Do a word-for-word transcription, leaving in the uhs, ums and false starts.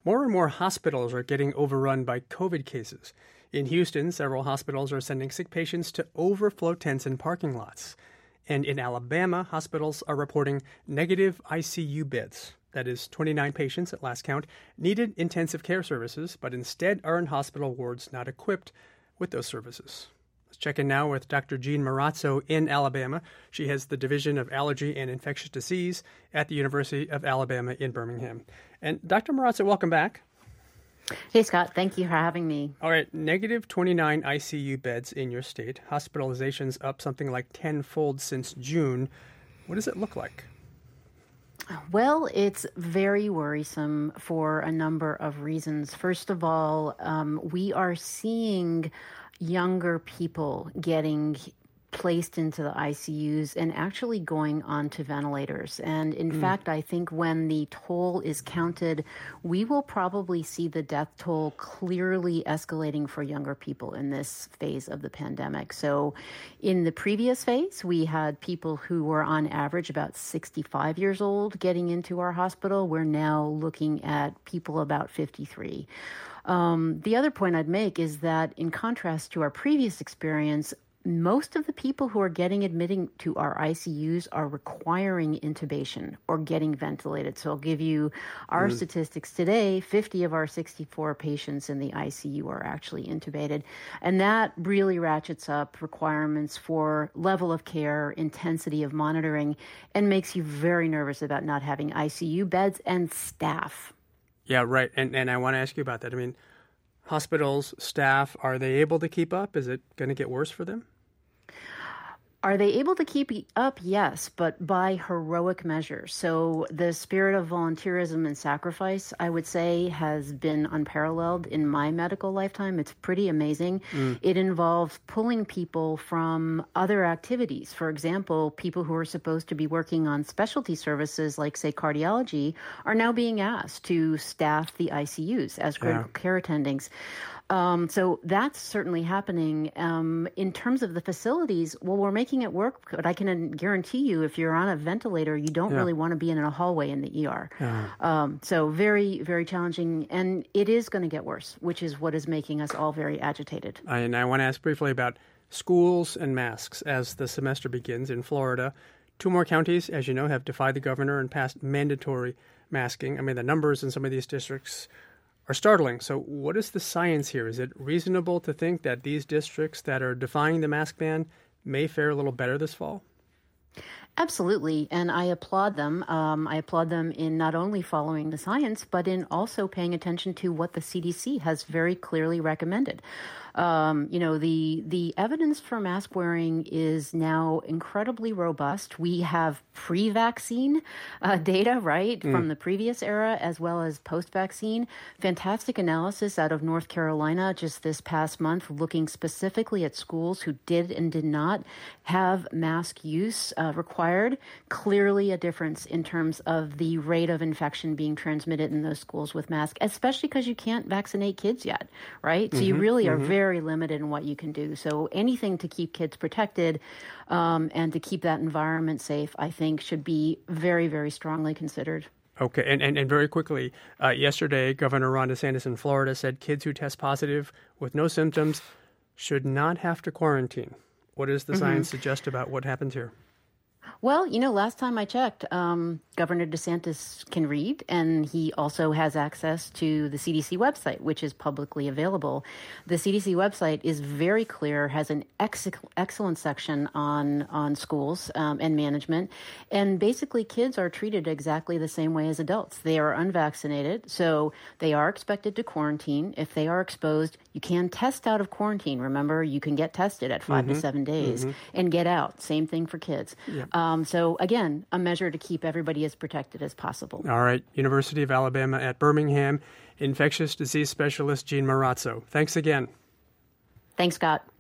More and more hospitals are getting overrun by COVID cases. In Houston, several hospitals are sending sick patients to overflow tents and parking lots. And in Alabama, hospitals are reporting negative I C U beds. That is, twenty-nine patients at last count needed intensive care services, but instead are in hospital wards not equipped with those services. Let's check in now with Doctor Jean Marrazzo in Alabama. She heads the Division of Allergy and Infectious Disease at the University of Alabama in Birmingham. And Doctor Marrazzo, welcome back. Hey, Scott. Thank you for having me. All right. Negative twenty-nine I C U beds in your state. Hospitalizations up something like tenfold since June. What does it look like? Well, it's very worrisome for a number of reasons. First of all, um, we are seeing younger people getting placed into the I C Us and actually going on to ventilators. And in mm. fact, I think when the toll is counted, we will probably see the death toll clearly escalating for younger people in this phase of the pandemic. So in the previous phase, we had people who were on average about sixty-five years old getting into our hospital. We're now looking at people about fifty-three. Um, the other point I'd make is that in contrast to our previous experience, most of the people who are getting admitted to our I C Us are requiring intubation or getting ventilated. So I'll give you our mm. statistics today. fifty of our sixty-four patients in the I C U are actually intubated. And that really ratchets up requirements for level of care, intensity of monitoring, and makes you very nervous about not having I C U beds and staff. Yeah, right. And and I want to ask you about that. I mean, hospitals, staff, are they able to keep up? Is it going to get worse for them? Are they able to keep up? Yes, but by heroic measures. So the spirit of volunteerism and sacrifice, I would say, has been unparalleled in my medical lifetime. It's pretty amazing. Mm. It involves pulling people from other activities. For example, people who are supposed to be working on specialty services like, say, cardiology are now being asked to staff the I C Us as critical yeah. care attendings. Um, so that's certainly happening. Um, in terms of the facilities, well, we're making it work, but I can guarantee you if you're on a ventilator, you don't yeah. really want to be in a hallway in the E R. Yeah. Um, so very, very challenging. And it is going to get worse, which is what is making us all very agitated. And I want to ask briefly about schools and masks as the semester begins in Florida. Two more counties, as you know, have defied the governor and passed mandatory masking. I mean, the numbers in some of these districts are startling. So what is the science here? Is it reasonable to think that these districts that are defying the mask ban may fare a little better this fall? Absolutely. And I applaud them. Um, I applaud them in not only following the science, but in also paying attention to what the C D C has very clearly recommended. Um, you know, the the evidence for mask wearing is now incredibly robust. We have pre-vaccine uh, data, right, mm. from the previous era, as well as post-vaccine. Fantastic analysis out of North Carolina just this past month, looking specifically at schools who did and did not have mask use uh, required. Clearly a difference in terms of the rate of infection being transmitted in those schools with masks, especially because you can't vaccinate kids yet, right? So mm-hmm, you really mm-hmm. are very very limited in what you can do. So anything to keep kids protected um, and to keep that environment safe, I think, should be very, very strongly considered. Okay. And, and, and very quickly, uh, yesterday, Governor Ron DeSantis in Florida said kids who test positive with no symptoms should not have to quarantine. What does the mm-hmm. science suggest about what happens here? Well, you know, last time I checked, um, Governor DeSantis can read, and he also has access to the C D C website, which is publicly available. The C D C website is very clear, has an ex- excellent section on, on schools um, and management. And basically, kids are treated exactly the same way as adults. They are unvaccinated, so they are expected to quarantine. If they are exposed, you can test out of quarantine. Remember, you can get tested at five mm-hmm. to seven days mm-hmm. and get out. Same thing for kids. Yeah. Um, so, again, a measure to keep everybody as protected as possible. All right. University of Alabama at Birmingham, infectious disease specialist Jean Marrazzo. Thanks again. Thanks, Scott.